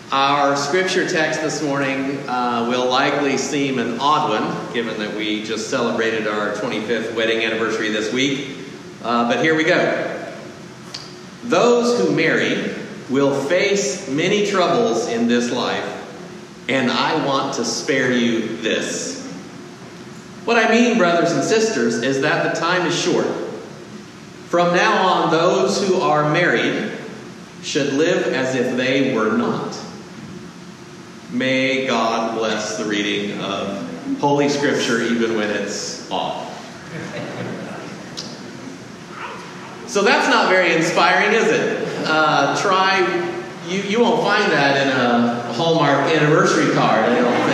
Our scripture text this morning will likely seem an odd one, given that we just celebrated our 25th wedding anniversary this week. But here we go. Those who marry will face many troubles in this life, and I want to spare you this. What I mean, brothers and sisters, is that the time is short. From now on, those who are married should live as if they were not. May God bless the reading of Holy Scripture even when it's off. So that's not very inspiring, is it? You won't find that in a Hallmark anniversary card, I don't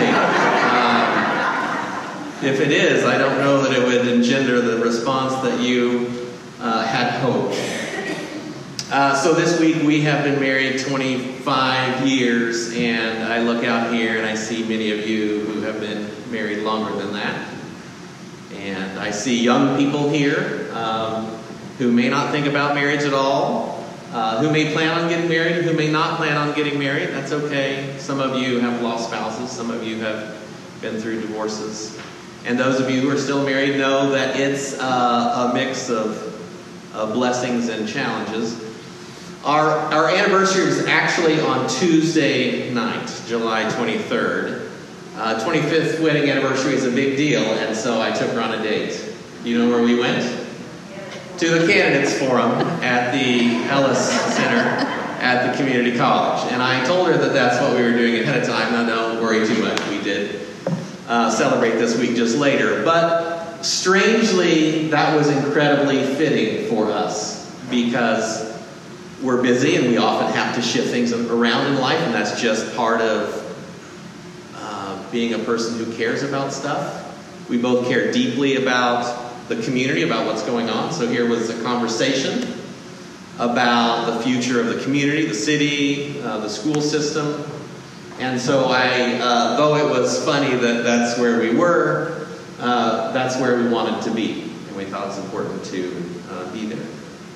think. If it is, I don't know that it would engender the response that you had hoped. So this week we have been married 25 years, and I look out here and I see many of you who have been married longer than that. And I see young people here who may not think about marriage at all, who may plan on getting married, who may not plan on getting married. That's okay. Some of you have lost spouses. Some of you have been through divorces. And those of you who are still married know that it's a mix of blessings and challenges. Our anniversary was actually on Tuesday night, July 23rd. 25th wedding anniversary is a big deal, and so I took her on a date. You know where we went? To the Candidates Forum at the Ellis Center at the community college. And I told her that that's what we were doing ahead of time. Now, don't worry too much. We did celebrate this week just later. But strangely, that was incredibly fitting for us because we're busy and we often have to shift things around in life, and that's just part of being a person who cares about stuff. We both care deeply about the community, about what's going on. So here was a conversation about the future of the community, the city, the school system. And so though it was funny that that's where we were, that's where we wanted to be. And we thought it was important to be there.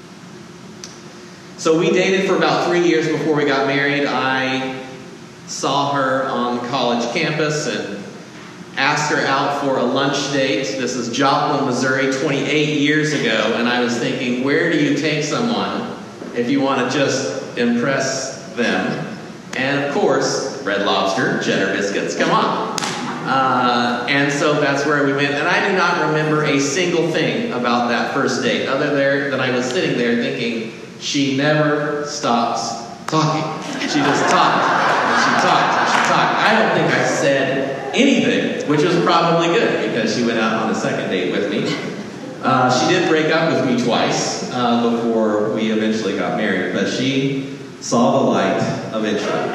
So we dated for about 3 years before we got married. I saw her on the college campus and asked her out for a lunch date. This is Joplin, Missouri, 28 years ago. And I was thinking, where do you take someone if you want to just impress them? And of course, Red Lobster, cheddar biscuits, come on. And so that's where we went. And I do not remember a single thing about that first date, other than I was sitting there thinking, she never stops talking. She just talked, and she talked, and she talked. I don't think I said anything, which was probably good because she went out on a second date with me. She did break up with me twice before we eventually got married, but she saw the light eventually.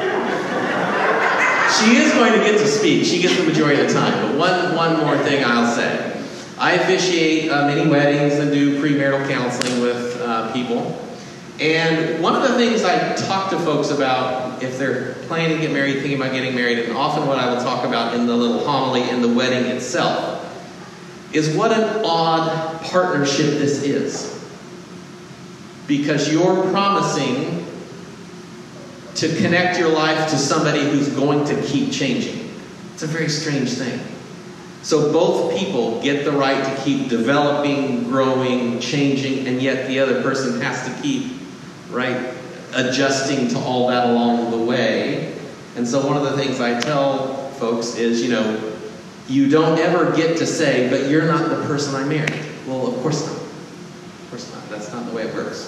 She is going to get to speak. She gets the majority of the time. But one more thing I'll say. I officiate many weddings and do premarital counseling with people. And one of the things I talk to folks about if they're planning to get married, thinking about getting married, and often what I will talk about in the little homily in the wedding itself, is what an odd partnership this is. Because you're promising to connect your life to somebody who's going to keep changing. It's a very strange thing. So both people get the right to keep developing, growing, changing, and yet the other person has to keep, adjusting to all that along the way. And so one of the things I tell folks is, you don't ever get to say, but you're not the person I married. Well, of course not. Of course not. That's not the way it works.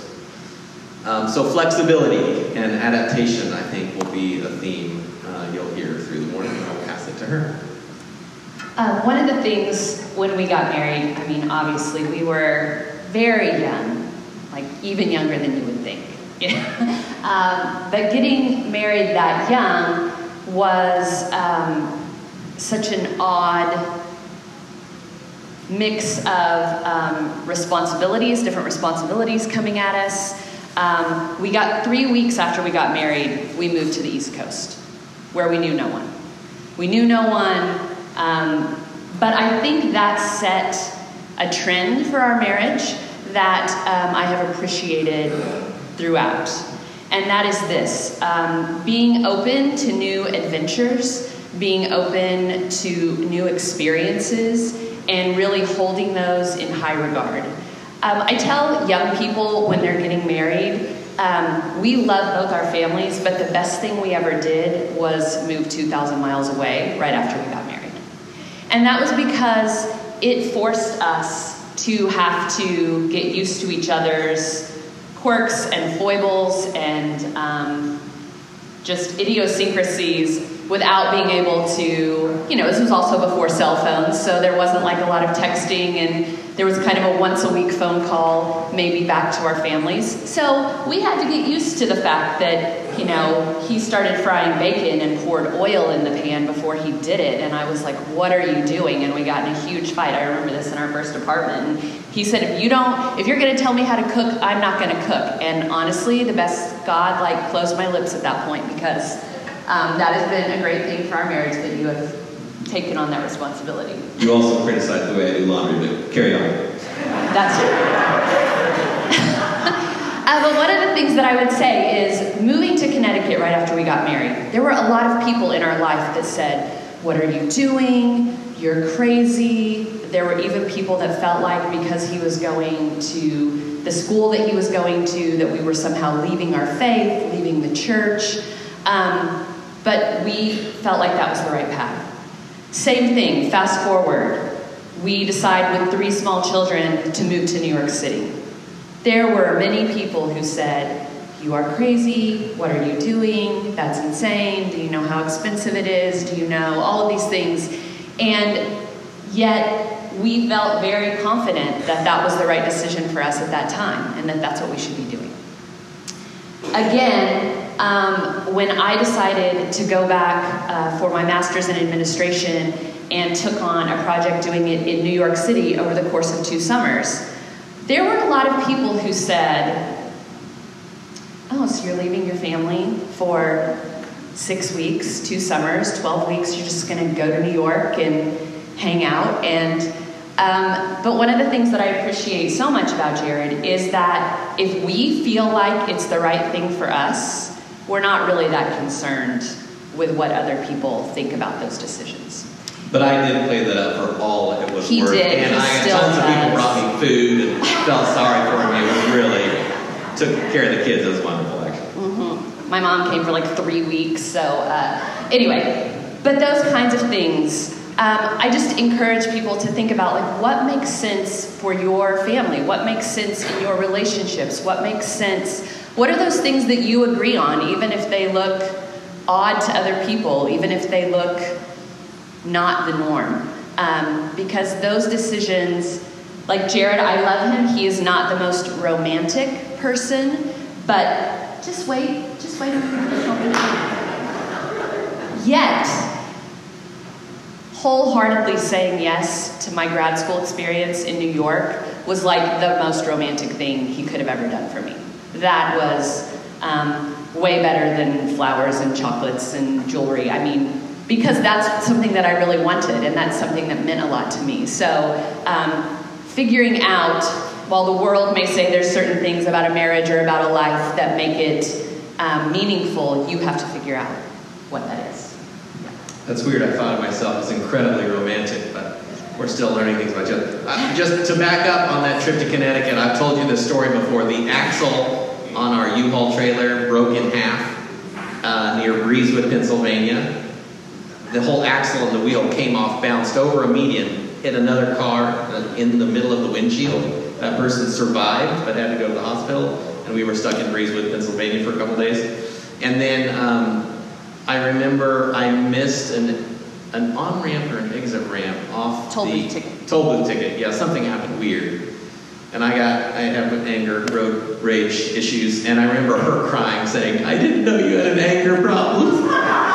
So flexibility and adaptation, I think, will be a theme you'll hear through the morning, and I'll pass it to her. One of the things when we got married, obviously we were very young, even younger than you would think. But getting married that young was such an odd mix of responsibilities, different responsibilities coming at us. We got 3 weeks after we got married, we moved to the East Coast, where we knew no one. We knew no one, but I think that set a trend for our marriage that I have appreciated throughout. And that is this, being open to new adventures, being open to new experiences, and really holding those in high regard. I tell young people when they're getting married, we love both our families, but the best thing we ever did was move 2,000 miles away right after we got married. And that was because it forced us to have to get used to each other's quirks and foibles and just idiosyncrasies without being able to, this was also before cell phones, so there wasn't like a lot of texting, and there was kind of a once a week phone call maybe back to our families. So we had to get used to the fact that, he started frying bacon and poured oil in the pan before he did it, and I was like, what are you doing? And we got in a huge fight. I remember this in our first apartment, and he said, if you're going to tell me how to cook, I'm not going to cook. And honestly, God closed my lips at that point, because that has been a great thing for our marriage, that you have taken on that responsibility. You also criticize the way I do laundry, but carry on. That's true. But one of the things that I would say is, moving to Connecticut right after we got married, there were a lot of people in our life that said, what are you doing? You're crazy. There were even people that felt like because he was going to the school that he was going to, that we were somehow leaving our faith, leaving the church. But we felt like that was the right path. Same thing, fast forward. We decide with 3 small children to move to New York City. There were many people who said, you are crazy, what are you doing? That's insane, do you know how expensive it is? Do you know all of these things? And yet we felt very confident that that was the right decision for us at that time, and that that's what we should be doing. Again, when I decided to go back for my master's in administration and took on a project doing it in New York City over the course of 2 summers, there were a lot of people who said, oh, so you're leaving your family for 6 weeks, 2 summers, 12 weeks, you're just going to go to New York and hang out. And but one of the things that I appreciate so much about Jared is that if we feel like it's the right thing for us, we're not really that concerned with what other people think about those decisions. But I did play that up for all it was He worth. did. And He tons of people brought me food and felt sorry for me. It was really took care of the kids. It was wonderful, actually. Mm-hmm. My mom came for like 3 weeks. So anyway, but those kinds of things, I just encourage people to think about like what makes sense for your family, what makes sense in your relationships, what makes sense. What are those things that you agree on, even if they look odd to other people, even if they look not the norm? Because those decisions, like Jared, I love him. He is not the most romantic person, but just wait a minute. Yet, wholeheartedly saying yes to my grad school experience in New York was like the most romantic thing he could have ever done for me. That was way better than flowers and chocolates and jewelry. I mean, because that's something that I really wanted, and that's something that meant a lot to me. So figuring out, while the world may say there's certain things about a marriage or about a life that make it meaningful, you have to figure out what that is. That's weird. I thought of myself as incredibly romantic, but we're still learning things about each other. Just to back up on that trip to Connecticut, I've told you this story before. The axle on our U-Haul trailer broke in half near Breezewood, Pennsylvania. The whole axle and the wheel came off, bounced over a median, hit another car in the middle of the windshield. That person survived, but had to go to the hospital, and we were stuck in Breezewood, Pennsylvania for a couple days. And then I remember I missed an on-ramp or an exit ramp off Toll the booth ticket. Toll booth ticket. Yeah, something happened weird. And I have anger, road rage issues, and I remember her crying, saying, I didn't know you had an anger problem.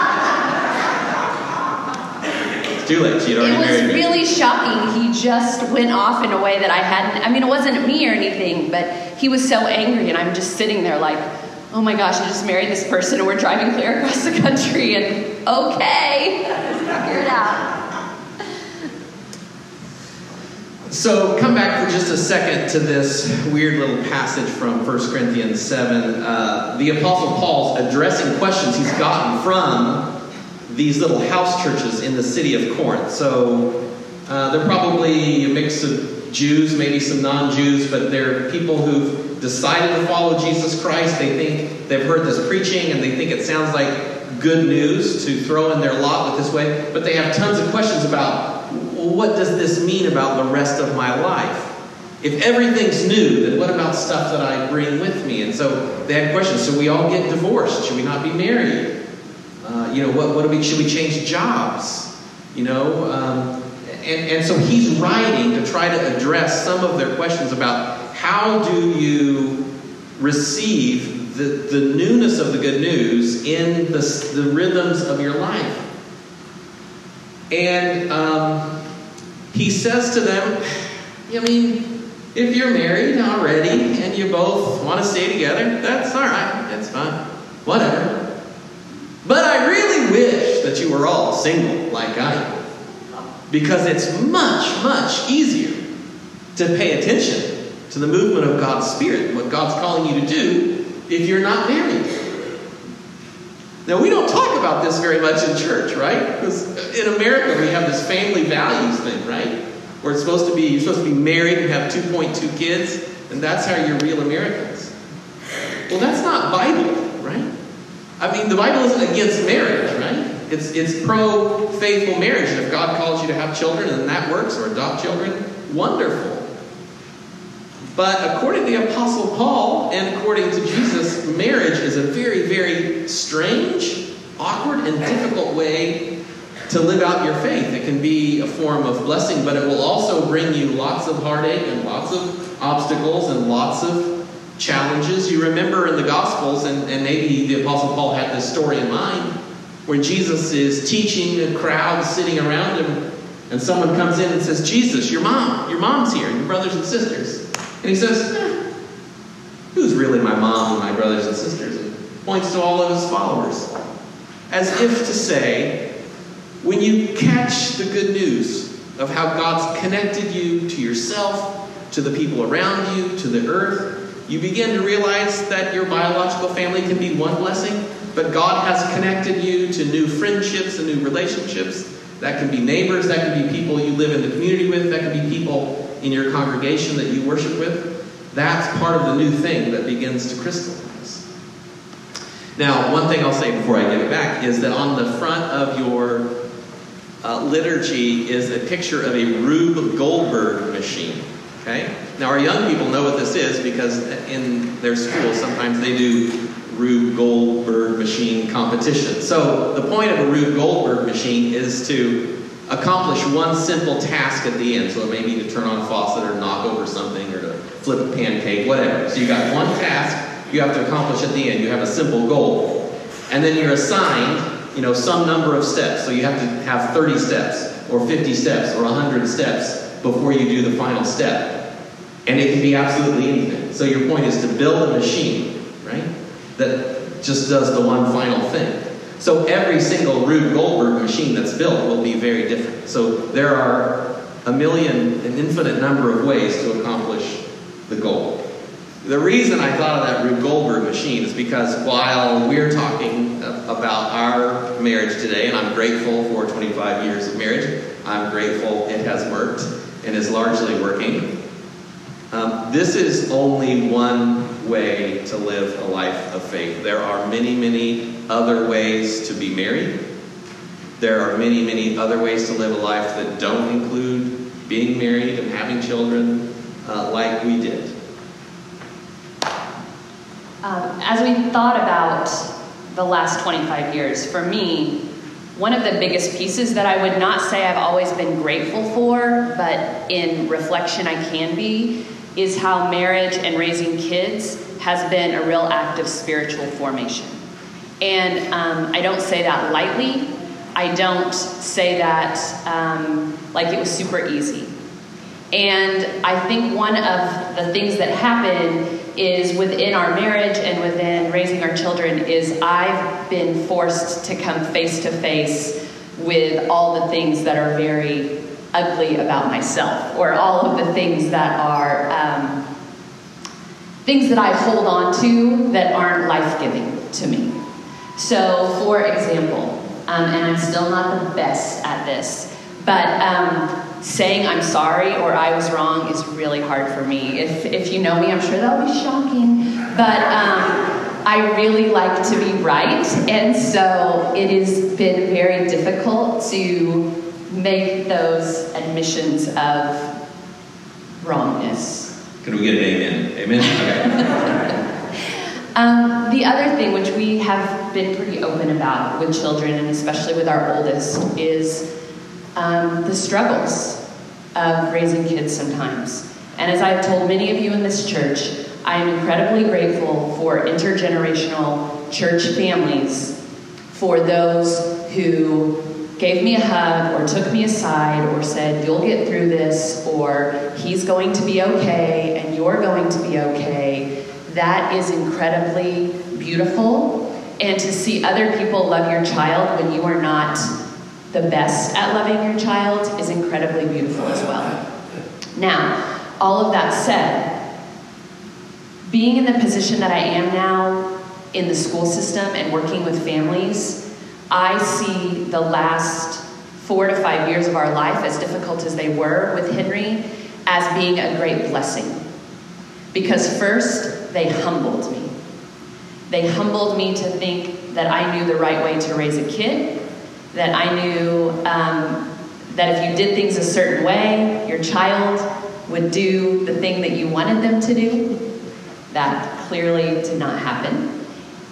It's too late, she'd already married me. It was really shocking. He just went off in a way that I hadn't, I mean, it wasn't me or anything, but he was so angry, and I'm just sitting there like, oh my gosh, I just married this person, and we're driving clear across the country, and okay, figure it out. So come back for just a second to this weird little passage from 1 Corinthians 7. The Apostle Paul's addressing questions he's gotten from these little house churches in the city of Corinth. So they're probably a mix of Jews, maybe some non-Jews, but they're people who've decided to follow Jesus Christ. They think they've heard this preaching and they think it sounds like good news to throw in their lot with this way. But they have tons of questions about, well, what does this mean about the rest of my life? If everything's new, then what about stuff that I bring with me? And so they had questions. Should we all get divorced? Should we not be married? What do we? Should we change jobs? And so he's writing to try to address some of their questions about how do you receive the newness of the good news in the rhythms of your life. And he says to them, if you're married already and you both want to stay together, that's all right. That's fine. Whatever. But I really wish that you were all single like I am. Because it's much, much easier to pay attention to the movement of God's Spirit, what God's calling you to do, if you're not married. Now, we don't talk about this very much in church, right? Because in America, we have this family values thing, right? Where you're supposed to be married and have 2.2 kids, and that's how you're real Americans. Well, that's not Bible, right? The Bible isn't against marriage, right? It's pro-faithful marriage. And if God calls you to have children and that works, or adopt children, wonderful. But according to the Apostle Paul and according to Jesus, marriage is a very, very strange, awkward, and difficult way to live out your faith. It can be a form of blessing, but it will also bring you lots of heartache and lots of obstacles and lots of challenges. You remember in the Gospels, and maybe the Apostle Paul had this story in mind, where Jesus is teaching a crowd sitting around him, and someone comes in and says, Jesus, your mom's here, your brothers and sisters. And he says, who's really my mom and my brothers and sisters? And points to all of his followers. As if to say, when you catch the good news of how God's connected you to yourself, to the people around you, to the earth, you begin to realize that your biological family can be one blessing, but God has connected you to new friendships and new relationships. That can be neighbors, that can be people you live in the community with, that can be people in your congregation that you worship with. That's part of the new thing that begins to crystallize. Now, one thing I'll say before I give it back is that on the front of your liturgy is a picture of a Rube Goldberg machine. Okay? Now, our young people know what this is because in their schools sometimes they do Rube Goldberg machine competition. So the point of a Rube Goldberg machine is to accomplish one simple task at the end. So it may be to turn on a faucet or knock over something or to flip a pancake, whatever. So you got one task you have to accomplish at the end. You have a simple goal. And then you're assigned, some number of steps. So you have to have 30 steps or 50 steps or 100 steps before you do the final step. And it can be absolutely anything. So your point is to build a machine, right, that just does the one final thing. So every single Rube Goldberg machine that's built will be very different. So there are an infinite number of ways to accomplish the goal. The reason I thought of that Rube Goldberg machine is because while we're talking about our marriage today, and I'm grateful for 25 years of marriage, I'm grateful it has worked and is largely working. This is only one way to live a life of faith. There are many, many other ways to be married. There are many, many other ways to live a life that don't include being married and having children like we did. As we thought about the last 25 years, for me, one of the biggest pieces that I would not say I've always been grateful for, but in reflection I can be, is how marriage and raising kids has been a real act of spiritual formation. And I don't say that lightly. I don't say that like it was super easy. And I think one of the things that happen is within our marriage and within raising our children is I've been forced to come face to face with all the things that are very ugly about myself, or all of the things that are things that I hold on to that aren't life-giving to me. So, for example, and I'm still not the best at this, but saying I'm sorry or I was wrong is really hard for me. If you know me, I'm sure that'll be shocking, but I really like to be right, and so it has been very difficult to make those admissions of wrongness. Can we get an amen? Amen? Okay. The other thing, which we have been pretty open about with children, and especially with our oldest, is the struggles of raising kids sometimes. And as I've told many of you in this church, I am incredibly grateful for intergenerational church families, for those who gave me a hug or took me aside or said, you'll get through this, or he's going to be okay and you're going to be okay. That is incredibly beautiful. And to see other people love your child when you are not the best at loving your child is incredibly beautiful as well. Now, all of that said, being in the position that I am now in the school system and working with families, I see the last 4 to 5 years of our life, as difficult as they were with Henry, as being a great blessing. Because first, they humbled me. They humbled me to think that I knew the right way to raise a kid, that I knew that if you did things a certain way, your child would do the thing that you wanted them to do. That clearly did not happen.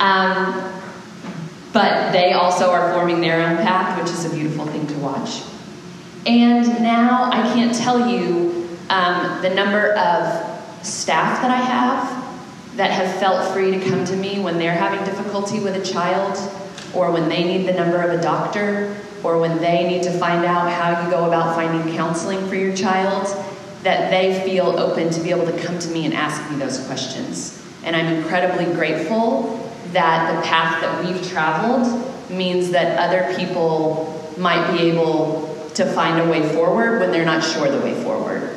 But they also are forming their own path, which is a beautiful thing to watch. And now I can't tell you the number of staff that I have felt free to come to me when they're having difficulty with a child, or when they need the number of a doctor, or when they need to find out how you go about finding counseling for your child, that they feel open to be able to come to me and ask me those questions. And I'm incredibly grateful that the path that we've traveled means that other people might be able to find a way forward when they're not sure the way forward.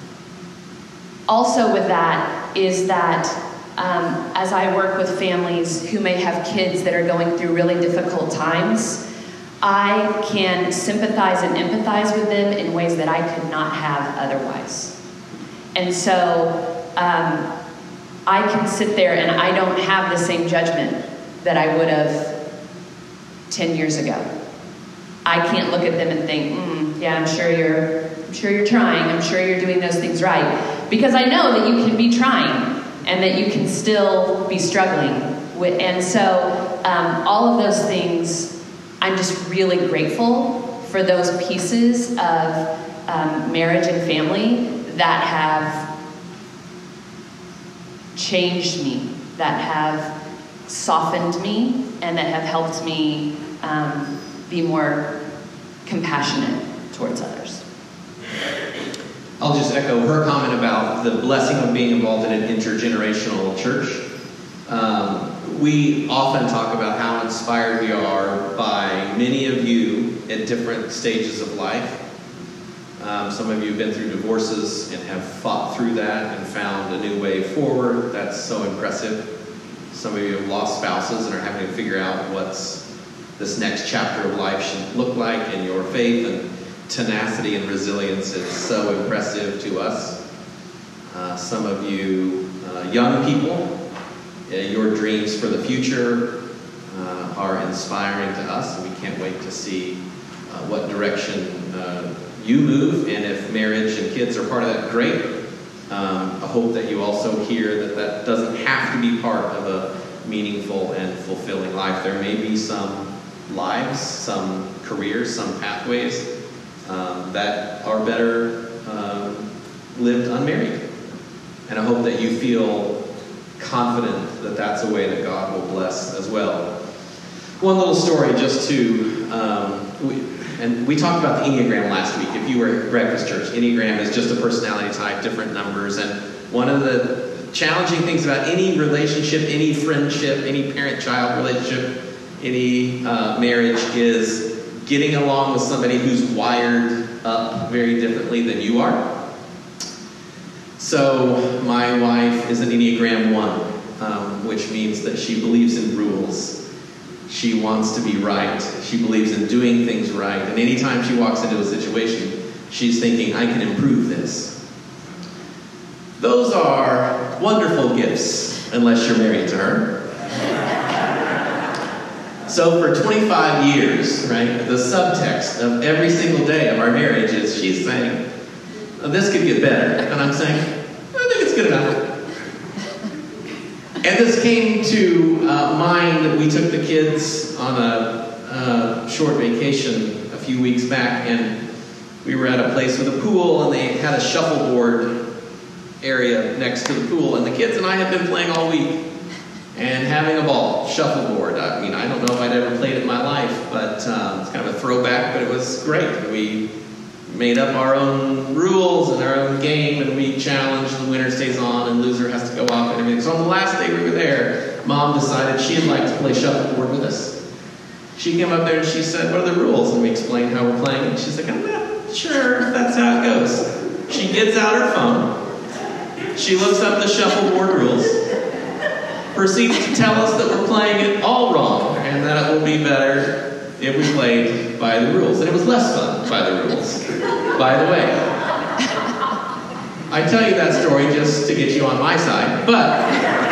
Also with that is that as I work with families who may have kids that are going through really difficult times, I can sympathize and empathize with them in ways that I could not have otherwise. And so I can sit there and I don't have the same judgment that I would have 10 years ago. I can't look at them and think, yeah, I'm sure you're trying. I'm sure you're doing those things right. Because I know that you can be trying and that you can still be struggling with. And so all of those things, I'm just really grateful for those pieces of marriage and family that have changed me, that have softened me, and that have helped me be more compassionate towards others. I'll just echo her comment about the blessing of being involved in an intergenerational church. We often talk about how inspired we are by many of you at different stages of life. Some of you have been through divorces and have fought through that and found a new way forward. That's so impressive. Some of you have lost spouses and are having to figure out what's this next chapter of life should look like, and your faith and tenacity and resilience is so impressive to us. Some of you young people, your dreams for the future are inspiring to us, and we can't wait to see what direction you move, and if marriage and kids are part of that, great. I hope that you also hear that that doesn't have to be part of a meaningful and fulfilling life. There may be some lives, some careers, some pathways that are better lived unmarried. And I hope that you feel confident that that's a way that God will bless as well. One little story just to, we talked about the Enneagram last week. If you were at Breakfast Church, Enneagram is just a personality type, different numbers. And one of the challenging things about any relationship, any friendship, any parent-child relationship, any marriage is getting along with somebody who's wired up very differently than you are. So my wife is an Enneagram 1, which means that she believes in rules. She wants to be right. She believes in doing things right. And anytime she walks into a situation, she's thinking, I can improve this. Those are wonderful gifts, unless you're married to her. So for 25 years, right, the subtext of every single day of our marriage is she's saying, oh, this could get better. And I'm saying, I think it's good enough. And this came to mind. We took the kids on a short vacation a few weeks back, and we were at a place with a pool, and they had a shuffleboard area next to the pool, and the kids and I had been playing all week and having a ball, shuffleboard. I mean, I don't know if I'd ever played it in my life, but it's kind of a throwback, but it was great. We made up our own rules and our own game, and we challenged the winner stays on and loser has to go off and everything. So on the last day we were there, Mom decided she'd like to play shuffleboard with us. She came up there and she said, what are the rules? And we explained how we're playing, and she's like, I'm not sure if that's how it goes. She gets out her phone, she looks up the shuffleboard rules, proceeds to tell us that we're playing it all wrong, and that it will be better if we played by the rules. And it was less fun by the rules, by the way. I tell you that story just to get you on my side, but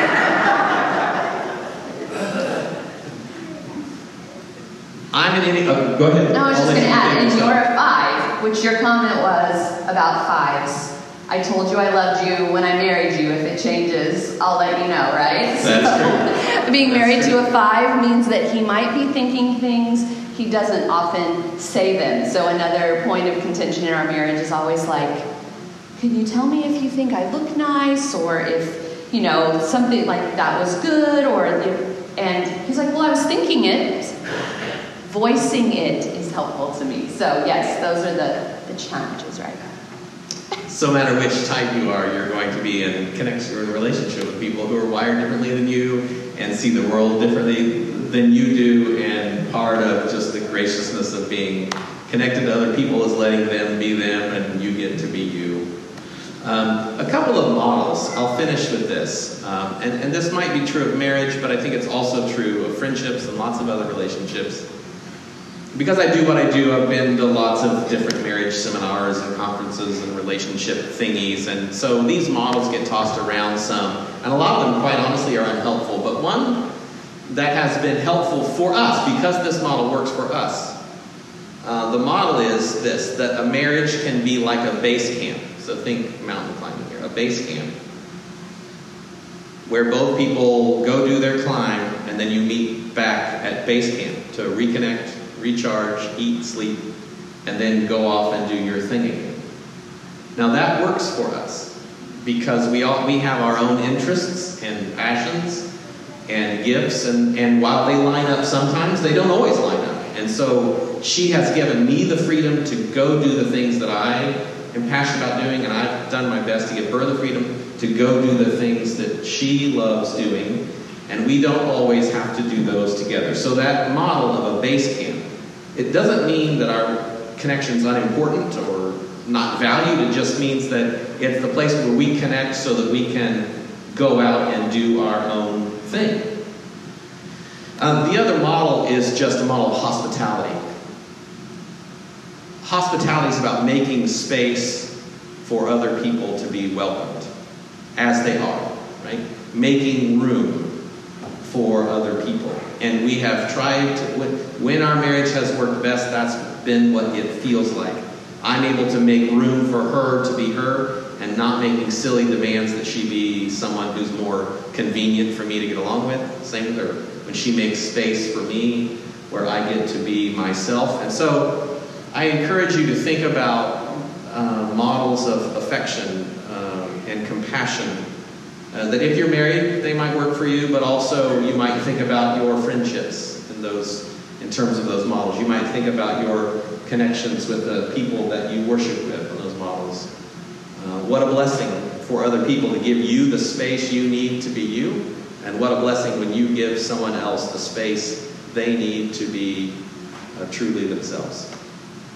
I'm an Enneagram. Go ahead. No, I was just going to add, and you're a 5, which your comment was about 5s. I told you I loved you when I married you. If it changes, I'll let you know, right? That's true. Being married to a 5 means that he might be thinking things, he doesn't often say them. So another point of contention in our marriage is always like, can you tell me if you think I look nice, or if, you know, something like that was good, or and he's like, well, I was thinking it. Voicing it is helpful to me. So yes, those are the challenges, right? So no matter which type you are, you're going to be in connection or in a relationship with people who are wired differently than you and see the world differently than you do, and part of just the graciousness of being connected to other people is letting them be them and you get to be you. A couple of models. I'll finish with this. And this might be true of marriage, but I think it's also true of friendships and lots of other relationships. Because I do what I do, I've been to lots of different marriage seminars and conferences and relationship thingies, and so these models get tossed around some, and a lot of them, quite honestly, are unhelpful. But one that has been helpful for us, because this model works for us, the model is this, that a marriage can be like a base camp. So think mountain climbing here, a base camp, where both people go do their climb, and then you meet back at base camp to reconnect, recharge, eat, sleep, and then go off and do your thing again. Now that works for us because we have our own interests and passions and gifts, and while they line up sometimes, they don't always line up. And so she has given me the freedom to go do the things that I am passionate about doing, and I've done my best to give her the freedom to go do the things that she loves doing, and we don't always have to do those together. So that model of a base camp, it doesn't mean that our connection's unimportant or not valued. It just means that it's the place where we connect so that we can go out and do our own thing. The other model is just a model of hospitality. Hospitality is about making space for other people to be welcomed as they are, right? Making room for other people. And we have tried to, when our marriage has worked best, that's been what it feels like. I'm able to make room for her to be her and not making silly demands that she be someone who's more convenient for me to get along with. Same with her. When she makes space for me where I get to be myself. And so I encourage you to think about models of affection and compassion. That if you're married, they might work for you, but also you might think about your friendships in terms of those models. You might think about your connections with the people that you worship with in those models. What a blessing for other people to give you the space you need to be you, and what a blessing when you give someone else the space they need to be truly themselves.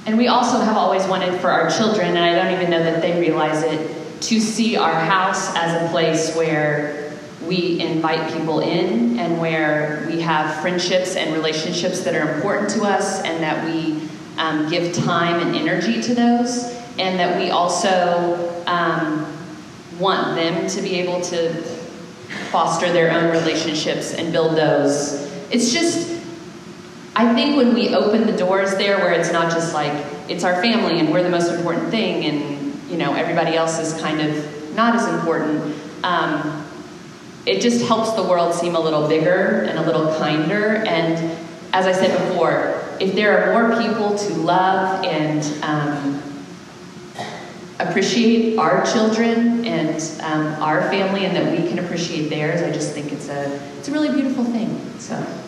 And we also have always wanted for our children, and I don't even know that they realize it, to see our house as a place where we invite people in and where we have friendships and relationships that are important to us, and that we give time and energy to those, and that we also want them to be able to foster their own relationships and build those. It's just, I think when we open the doors there, where it's not just like, it's our family and we're the most important thing, and, you know, everybody else is kind of not as important, it just helps the world seem a little bigger and a little kinder. And as I said before, if there are more people to love and appreciate our children and our family, and that we can appreciate theirs, I just think it's a really beautiful thing. So.